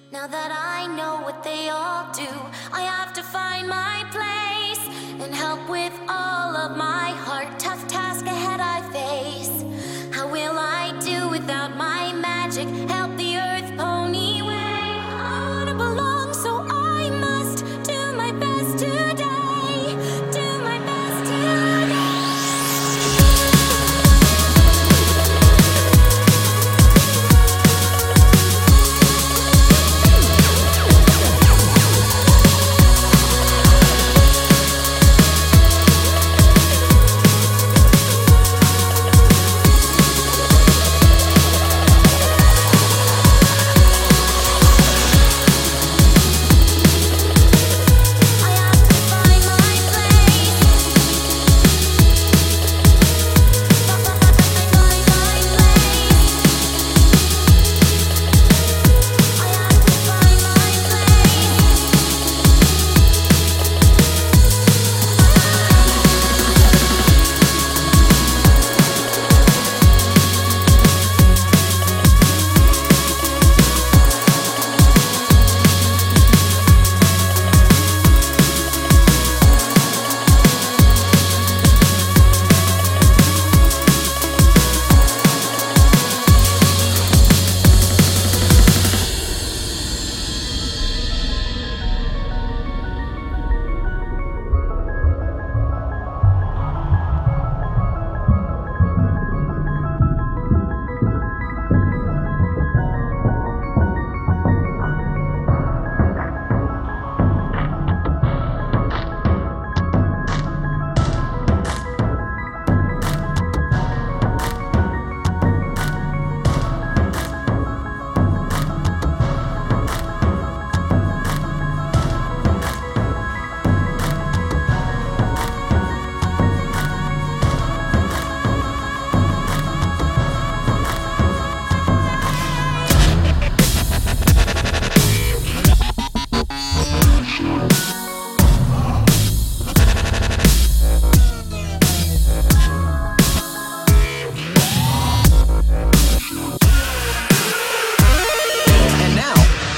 Now that I know what they all do, I have to find my place and help with all of my heart. Tough task ahead I face. How will I do without my magic? Help the earth pony way. I wanna belong, so I must do my best today. Do my best today.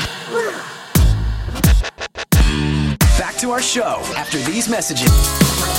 To our show after these messages.